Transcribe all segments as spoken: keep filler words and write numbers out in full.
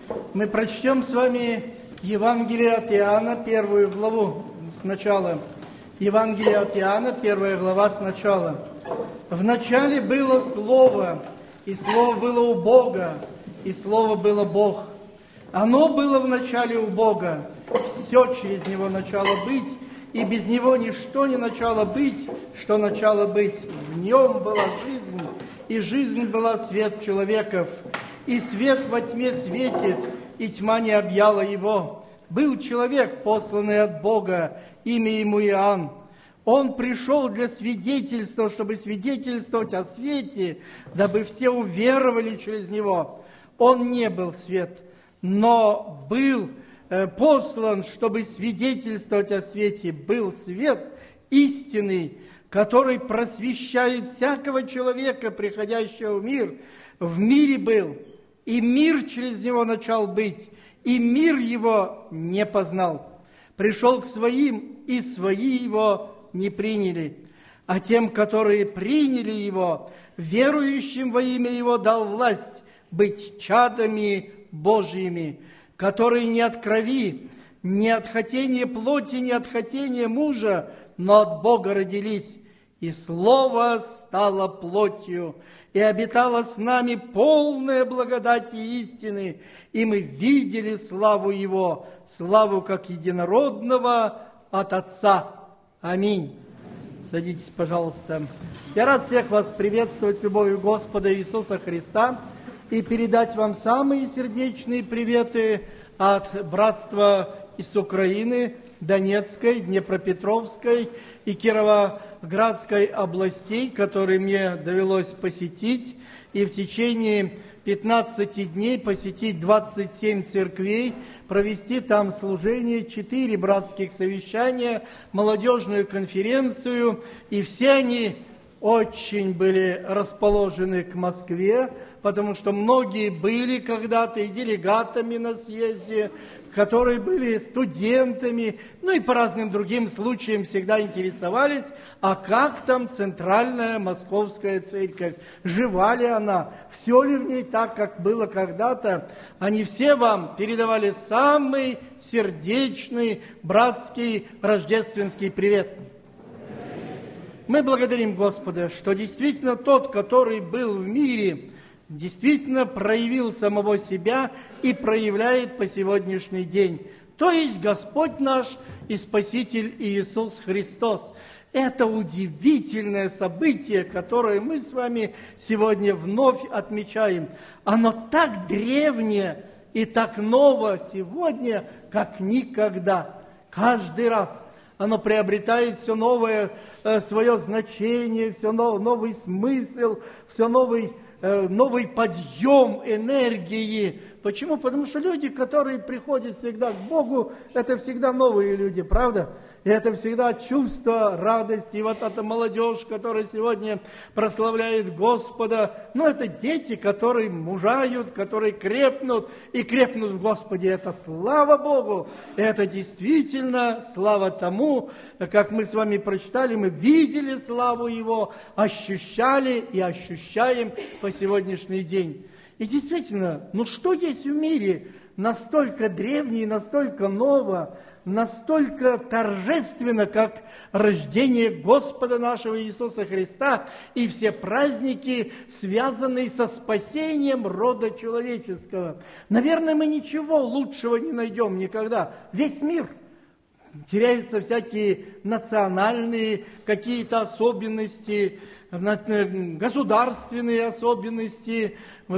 Мы прочтем с вами Евангелие от Иоанна, первую главу сначала. Евангелие от Иоанна, первая глава сначала. «В начале было Слово, и Слово было у Бога, и Слово было Бог. Оно было в начале у Бога. Все через Него начало быть, и без Него ничто не начало быть, что начало быть. В Нем была жизнь, и жизнь была свет человеков. И свет во тьме светит, и тьма не объяла его. Был человек, посланный от Бога, имя ему Иоанн. Он пришел для свидетельства, чтобы свидетельствовать о свете, дабы все уверовали через него. Он не был свет, но был э, послан, чтобы свидетельствовать о свете. Был свет истинный, который просвещает всякого человека, приходящего в мир. В мире был, и мир через него начал быть, и мир его не познал. Пришел к своим, и свои его не приняли. А тем, которые приняли его, верующим во имя его дал власть быть чадами Божьими, которые не от крови, не от хотения плоти, не от хотения мужа, но от Бога родились. И Слово стало плотью, и обитало с нами полная благодати и истины, и мы видели славу Его, славу как единородного от Отца. Аминь. Садитесь, пожалуйста. Я рад всех вас приветствовать любовью Господа Иисуса Христа и передать вам самые сердечные приветы от братства из Украины, Донецкой, Днепропетровской и Кировоградской областей, которые мне довелось посетить, и в течение пятнадцати дней посетить двадцать семь церквей, провести там служение, четыре братских совещания, молодежную конференцию, и все они очень были расположены к Москве, потому что многие были когда-то и делегатами на съезде, которые были студентами, ну и по разным другим случаям всегда интересовались, а как там центральная московская церковь, жива ли она, все ли в ней так, как было когда-то. Они все вам передавали самый сердечный, братский, рождественский привет. Мы благодарим Господа, что действительно тот, который был в мире, действительно проявил самого себя и проявляет по сегодняшний день. То есть Господь наш и Спаситель Иисус Христос. Это удивительное событие, которое мы с вами сегодня вновь отмечаем. Оно так древнее и так ново сегодня, как никогда. Каждый раз оно приобретает все новое э, свое значение, все нов, новый смысл, все новый новый подъем энергии. Почему? Потому что люди, которые приходят всегда к Богу, это всегда новые люди, правда? И это всегда чувство радости. И вот эта молодежь, которая сегодня прославляет Господа, ну, это дети, которые мужают, которые крепнут и крепнут в Господе. Это слава Богу. И это действительно слава тому, как мы с вами прочитали, мы видели славу Его, ощущали и ощущаем по сегодняшний день. И действительно, ну что есть в мире настолько древнее, настолько ново, настолько торжественно, как рождение Господа нашего Иисуса Христа и все праздники, связанные со спасением рода человеческого. Наверное, мы ничего лучшего не найдем никогда. Весь мир. Теряются всякие национальные какие-то особенности, государственные особенности,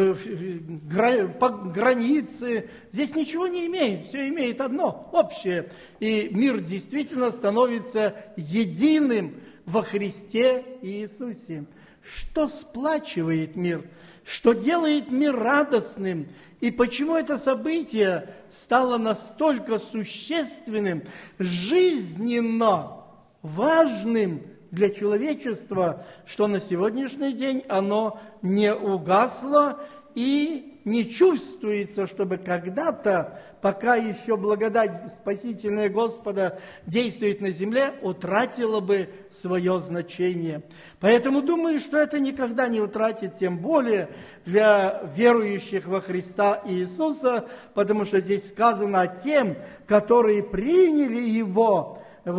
границы. Здесь ничего не имеет, все имеет одно, общее. И мир действительно становится единым во Христе Иисусе. Что сплачивает мир? Что делает мир радостным? И почему это событие стало настолько существенным, жизненно важным для человечества, что на сегодняшний день оно не угасло и не чувствуется, чтобы когда-то, пока еще благодать спасительная Господа действует на земле, утратила бы свое значение. Поэтому думаю, что это никогда не утратит, тем более для верующих во Христа Иисуса, потому что здесь сказано о тем, которые приняли Его,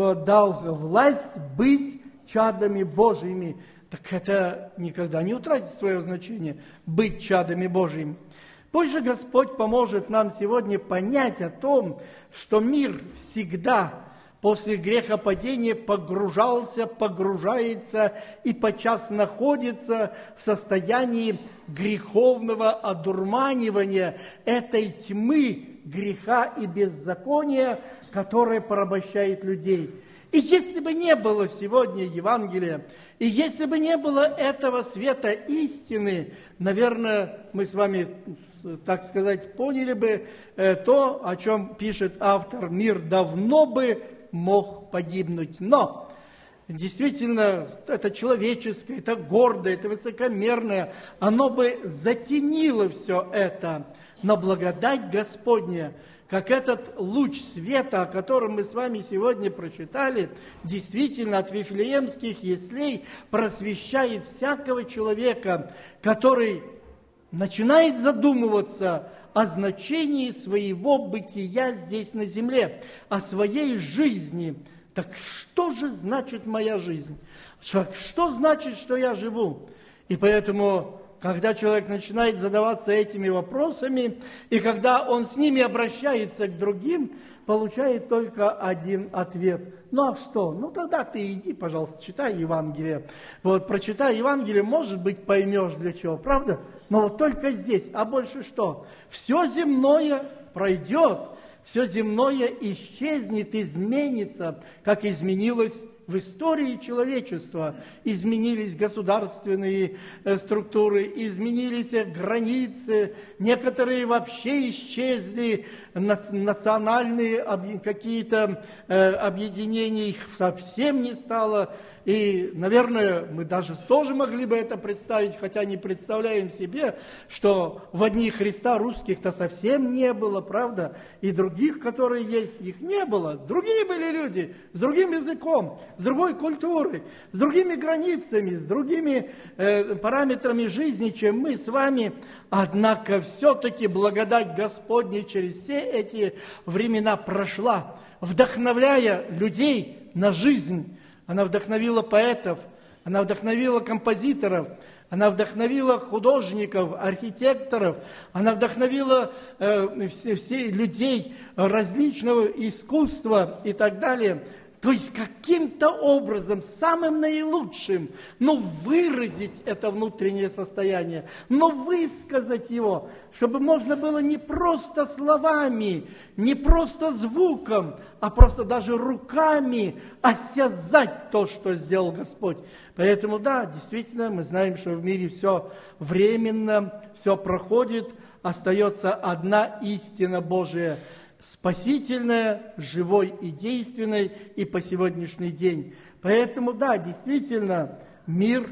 дал власть быть чадами Божьими. Так это никогда не утратит свое значение, быть чадами Божьими. Пусть же Господь поможет нам сегодня понять о том, что мир всегда после грехопадения погружался, погружается и подчас находится в состоянии греховного одурманивания этой тьмы греха и беззакония, которая порабощает людей. И если бы не было сегодня Евангелия, и если бы не было этого света истины, наверное, мы с вами, так сказать, поняли бы э, то, о чем пишет автор. Мир давно бы мог погибнуть. Но действительно, это человеческое, это гордое, это высокомерное, оно бы затенило все это. Но благодать Господня, как этот луч света, о котором мы с вами сегодня прочитали, действительно от Вифлеемских яслей просвещает всякого человека, который начинает задумываться о значении своего бытия здесь на земле, о своей жизни. Так что же значит моя жизнь? Что, что значит, что я живу? И поэтому, когда человек начинает задаваться этими вопросами, и когда он с ними обращается к другим, получает только один ответ. Ну а что? Ну тогда ты иди, пожалуйста, читай Евангелие. Вот прочитай Евангелие, может быть, поймешь для чего, правда? Но вот только здесь, а больше что? Все земное пройдет, все земное исчезнет, изменится, как изменилось в истории человечества. Изменились государственные э, структуры, изменились границы, некоторые вообще исчезли, национальные об, какие-то э, объединения, их совсем не стало. И, наверное, мы даже тоже могли бы это представить, хотя не представляем себе, что в одни Христа русских-то совсем не было, правда? И других, которые есть, их не было. Другие были люди с другим языком, с другой культурой, с другими границами, с другими э, параметрами жизни, чем мы с вами. Однако все-таки благодать Господня через все эти времена прошла, вдохновляя людей на жизнь. Она вдохновила поэтов, она вдохновила композиторов, она вдохновила художников, архитекторов, она вдохновила э, все, все людей различного искусства и так далее. То есть каким-то образом, самым наилучшим, но выразить это внутреннее состояние, но высказать его, чтобы можно было не просто словами, не просто звуком, а просто даже руками осязать то, что сделал Господь. Поэтому, да, действительно, мы знаем, что в мире все временно, все проходит, остается одна истина Божия, спасительная, живой и действенной и по сегодняшний день. Поэтому, да, действительно, мир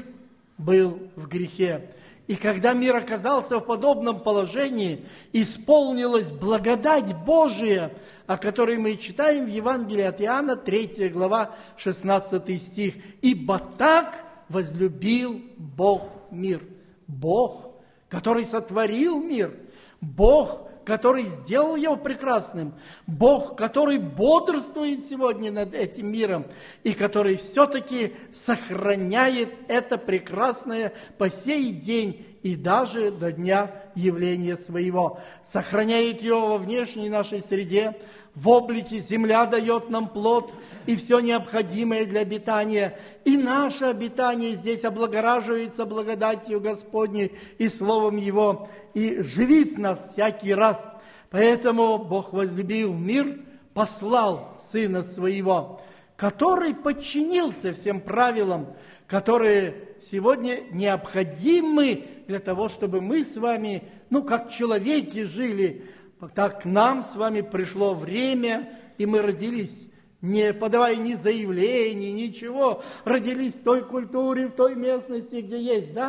был в грехе. И когда мир оказался в подобном положении, исполнилась благодать Божия, о которой мы читаем в Евангелии от Иоанна, третья глава, шестнадцатый стих. «Ибо так возлюбил Бог мир». Бог, который сотворил мир, Бог, который сделал его прекрасным, Бог, который бодрствует сегодня над этим миром и который все-таки сохраняет это прекрасное по сей день и даже до дня явления своего. Сохраняет его во внешней нашей среде, в облике земля дает нам плод и все необходимое для обитания. И наше обитание здесь облагораживается благодатью Господней и Словом Его, и живит нас всякий раз. Поэтому Бог возлюбил мир, послал Сына Своего, который подчинился всем правилам, которые сегодня необходимы для того, чтобы мы с вами, ну, как человеки жили. Так к нам с вами пришло время, и мы родились, не подавая ни заявлений, ничего, родились в той культуре, в той местности, где есть, да?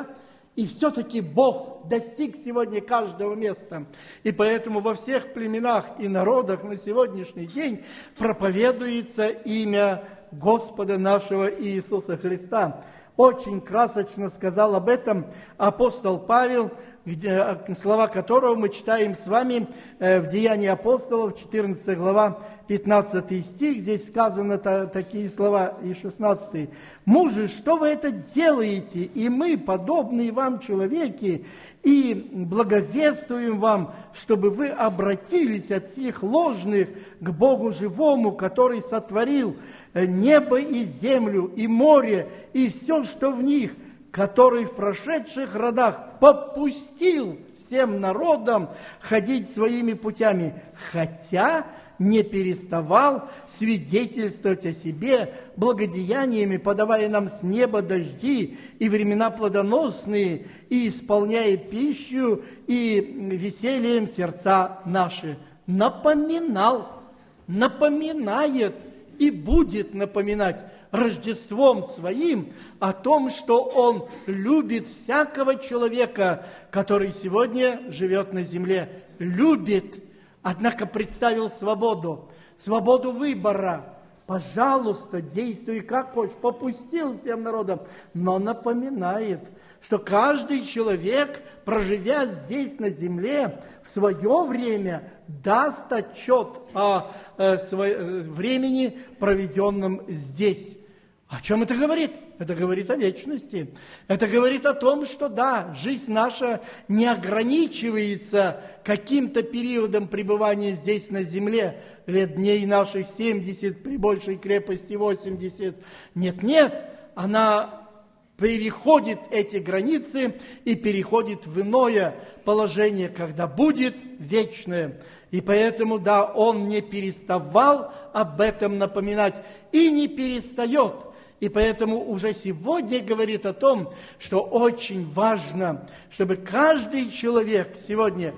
И все-таки Бог достиг сегодня каждого места. И поэтому во всех племенах и народах на сегодняшний день проповедуется имя Господа нашего Иисуса Христа. Очень красочно сказал об этом апостол Павел, где, слова которого мы читаем с вами в Деянии апостолов, четырнадцатая глава, пятнадцатый стих. Здесь сказано та, такие слова, и шестнадцатый. «Мужи, что вы это делаете? И мы, подобные вам человеки, и благовествуем вам, чтобы вы обратились от всех ложных к Богу живому, который сотворил небо и землю, и море, и все, что в них, который в прошедших родах попустил всем народам ходить своими путями, хотя не переставал свидетельствовать о себе благодеяниями, подавая нам с неба дожди и времена плодоносные, и исполняя пищу и весельем сердца наши». Напоминал, напоминает и будет напоминать Рождеством своим о том, что Он любит всякого человека, который сегодня живет на земле. Любит, однако представил свободу, свободу выбора. Пожалуйста, действуй как хочешь, попустил всем народам, но напоминает, что каждый человек, проживя здесь на земле, в свое время даст отчет о э, свое, времени, проведенном здесь. О чем это говорит? Это говорит о вечности. Это говорит о том, что да, жизнь наша не ограничивается каким-то периодом пребывания здесь на земле, лет дней наших семьдесят, при большей крепости восемьдесят. Нет, нет, она переходит эти границы и переходит в иное положение, когда будет вечное. И поэтому, да, он не переставал об этом напоминать и не перестает. И поэтому уже сегодня говорит о том, что очень важно, чтобы каждый человек сегодня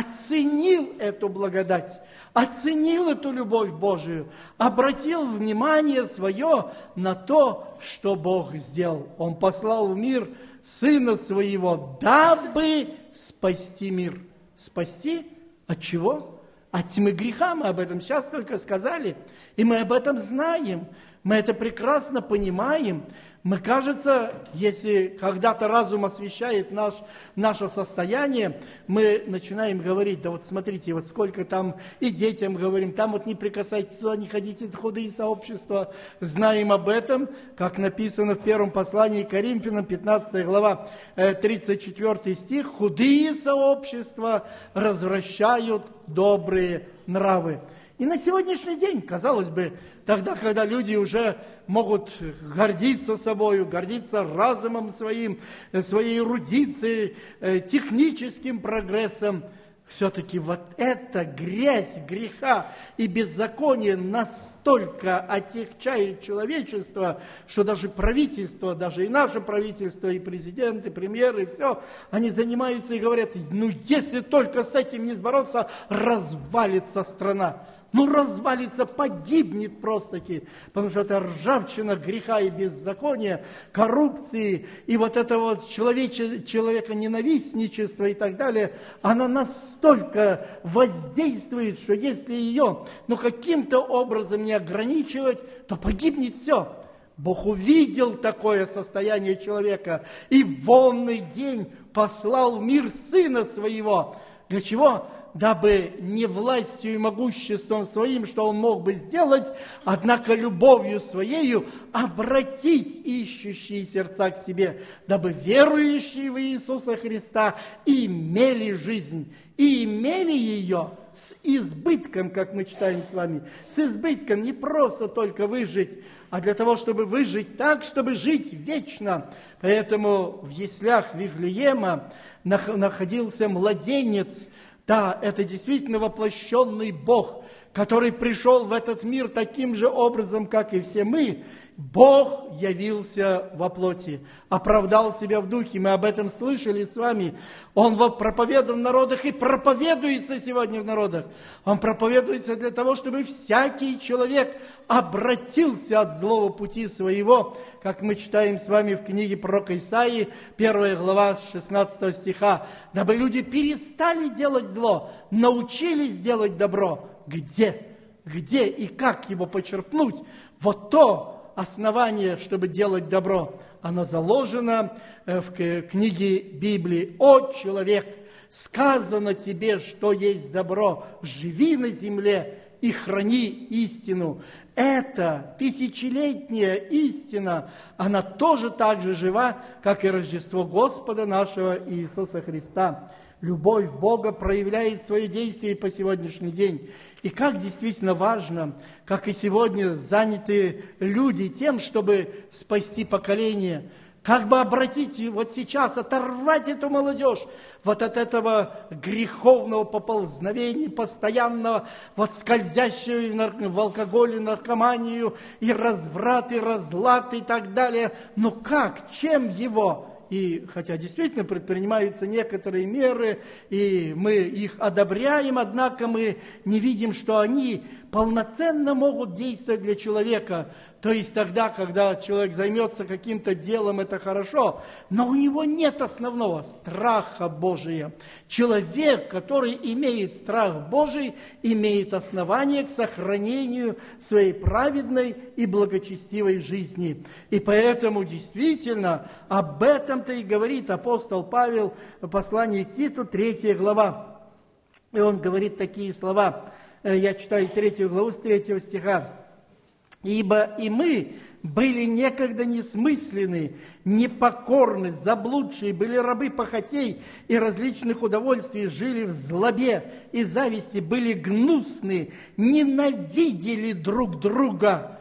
оценил эту благодать, оценил эту любовь Божию, обратил внимание свое на то, что Бог сделал. Он послал в мир Сына Своего, дабы спасти мир. Спасти от чего? От тьмы греха. Мы об этом сейчас только сказали, и мы об этом знаем. Мы это прекрасно понимаем. Мы, кажется, если когда-то разум освещает наш, наше состояние, мы начинаем говорить, да вот смотрите, вот сколько там и детям говорим, там вот не прикасайтесь туда, не ходите в худые сообщества. Знаем об этом, как написано в первом послании к Коринфянам, пятнадцатая глава, тридцать четвёртый стих, худые сообщества развращают добрые нравы. И на сегодняшний день, казалось бы, тогда, когда люди уже могут гордиться собой, гордиться разумом своим, своей эрудицией, техническим прогрессом, все-таки вот эта грязь греха и беззаконие настолько отягчает человечество, что даже правительство, даже и наше правительство, и президент, и премьер, и все, они занимаются и говорят, ну если только с этим не сбороться, развалится страна. Ну, развалится, погибнет просто-таки, потому что это ржавчина греха и беззакония, коррупции, и вот это вот человече, человеконенавистничество и так далее, она настолько воздействует, что если ее, ну, каким-то образом не ограничивать, то погибнет все. Бог увидел такое состояние человека и в онный день послал в мир Сына Своего. Для чего? Дабы не властью и могуществом своим, что он мог бы сделать, однако любовью своею обратить ищущие сердца к себе, дабы верующие в Иисуса Христа имели жизнь, и имели ее с избытком, как мы читаем с вами, с избытком, не просто только выжить, а для того, чтобы выжить так, чтобы жить вечно. Поэтому в яслях Вифлеема находился младенец. Да, это действительно воплощенный Бог, который пришел в этот мир таким же образом, как и все мы, Бог явился во плоти, оправдал себя в духе. Мы об этом слышали с вами. Он проповедовал в народах и проповедуется сегодня в народах. Он проповедуется для того, чтобы всякий человек обратился от злого пути своего, как мы читаем с вами в книге пророка Исаии, первая глава с шестнадцатого стиха. Дабы люди перестали делать зло, научились делать добро. Где? Где и как его почерпнуть? Вот то основание, чтобы делать добро, оно заложено в книге Библии. «О, человек, сказано тебе, что есть добро, живи на земле и храни истину». Эта тысячелетняя истина, она тоже так же жива, как и Рождество Господа нашего Иисуса Христа. Любовь Бога проявляет свое действие и по сегодняшний день. И как действительно важно, как и сегодня заняты люди тем, чтобы спасти поколение, как бы обратить вот сейчас, оторвать эту молодежь вот от этого греховного поползновения, постоянного, вот скользящего в, нар- в алкоголе, наркоманию, и разврат, и разлад, и так далее. Но как, чем его? И хотя действительно предпринимаются некоторые меры, и мы их одобряем, однако мы не видим, что они полноценно могут действовать для человека. То есть тогда, когда человек займется каким-то делом, это хорошо, но у него нет основного страха Божия. Человек, который имеет страх Божий, имеет основание к сохранению своей праведной и благочестивой жизни. И поэтому действительно об этом-то и говорит апостол Павел в послании к Титу, третья глава. И он говорит такие слова. Я читаю третью главу с третьего стиха. «Ибо и мы были некогда несмысленны, непокорны, заблудшие, были рабы похотей и различных удовольствий, жили в злобе и зависти, были гнусны, ненавидели друг друга.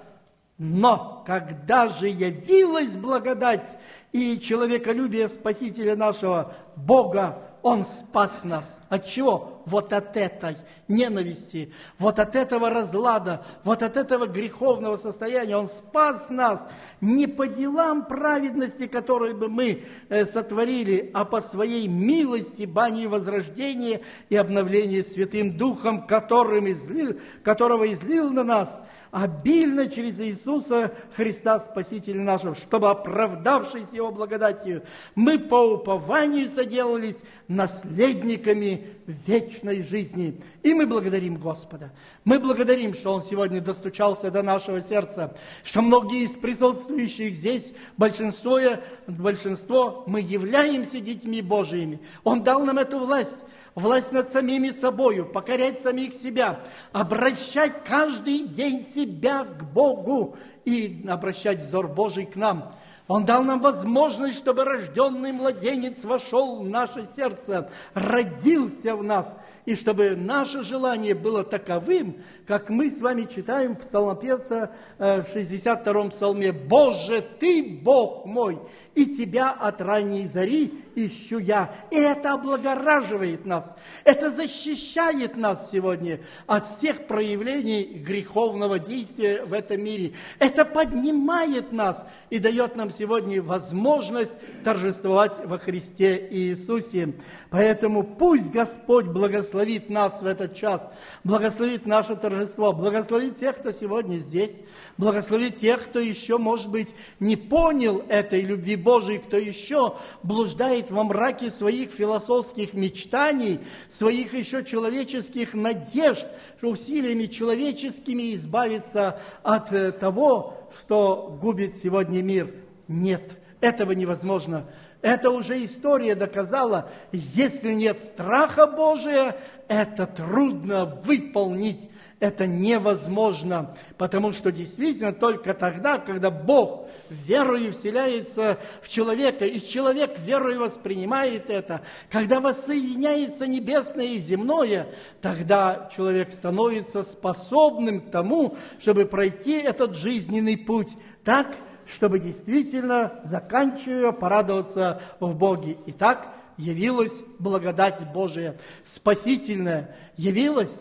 Но когда же явилась благодать и человеколюбие Спасителя нашего, Бога, Он спас нас. От чего? Вот от этой ненависти, вот от этого разлада, вот от этого греховного состояния. Он спас нас не по делам праведности, которые бы мы э, сотворили, а по своей милости, бани возрождения и обновления Святым Духом, которым излил, которого излил на нас обильно через Иисуса Христа, Спасителя нашего, чтобы, оправдавшись Его благодатью, мы по упованию соделались наследниками вечной жизни. И мы благодарим Господа. Мы благодарим, что Он сегодня достучался до нашего сердца, что многие из присутствующих здесь, большинство, большинство мы являемся детьми Божиими. Он дал нам эту власть. Власть над самими собою, покорять самих себя, обращать каждый день себя к Богу и обращать взор Божий к нам. Он дал нам возможность, чтобы рожденный младенец вошел в наше сердце, родился в нас, и чтобы наше желание было таковым, как мы с вами читаем псалмопевца в шестьдесят втором псалме: «Боже, Ты, Бог мой, и Тебя от ранней зари ищу я». И это облагораживает нас, это защищает нас сегодня от всех проявлений греховного действия в этом мире. Это поднимает нас и дает нам сегодня возможность торжествовать во Христе Иисусе. Поэтому пусть Господь благословит нас в этот час, благословит наше торжество, благословит тех, кто сегодня здесь, благословит тех, кто еще, может быть, не понял этой любви Божией, кто еще блуждает во мраке своих философских мечтаний, своих еще человеческих надежд, что усилиями человеческими избавиться от того, что губит сегодня мир. Нет, этого невозможно. Это уже история доказала. Если нет страха Божия, это трудно выполнить. Это невозможно, потому что действительно только тогда, когда Бог верою вселяется в человека, и человек верою воспринимает это, когда воссоединяется небесное и земное, тогда человек становится способным к тому, чтобы пройти этот жизненный путь так, чтобы действительно, заканчивая, порадоваться в Боге. Итак, явилась благодать Божия, спасительная, явилась.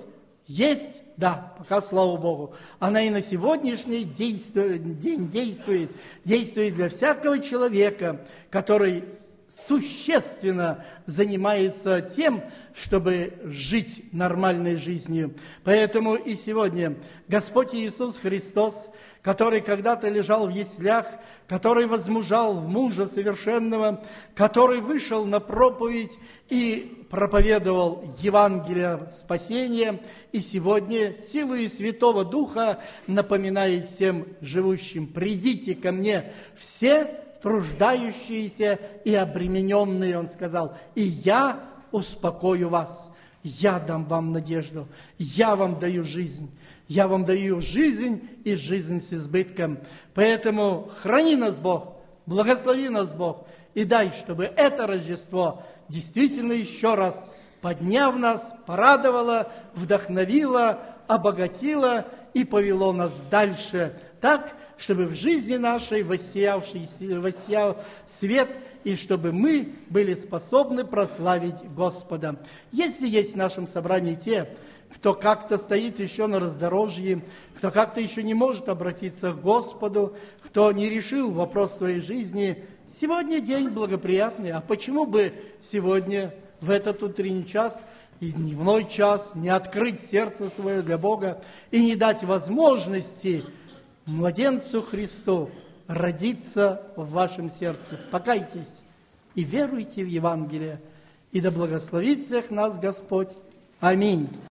есть, да, пока слава Богу. Она и на сегодняшний действует, день действует, действует для всякого человека, который существенно занимается тем, чтобы жить нормальной жизнью. Поэтому и сегодня Господь Иисус Христос, который когда-то лежал в яслях, который возмужал в мужа совершенного, который вышел на проповедь и проповедовал Евангелие спасения, и сегодня силою Святого Духа напоминает всем живущим: придите ко мне все труждающиеся и обремененные, он сказал, и я успокою вас, я дам вам надежду, я вам даю жизнь, я вам даю жизнь и жизнь с избытком. Поэтому храни нас Бог, благослови нас Бог, и дай, чтобы это Рождество действительно еще раз, подняв нас, порадовало, вдохновило, обогатило и повело нас дальше так, чтобы в жизни нашей воссиявший, воссиял свет, и чтобы мы были способны прославить Господа. Если есть в нашем собрании те, кто как-то стоит еще на раздорожье, кто как-то еще не может обратиться к Господу, кто не решил вопрос своей жизни, сегодня день благоприятный. А почему бы сегодня, в этот утренний час и дневной час, не открыть сердце свое для Бога и не дать возможности младенцу Христу родиться в вашем сердце? Покайтесь и веруйте в Евангелие, и да благословит всех нас Господь. Аминь.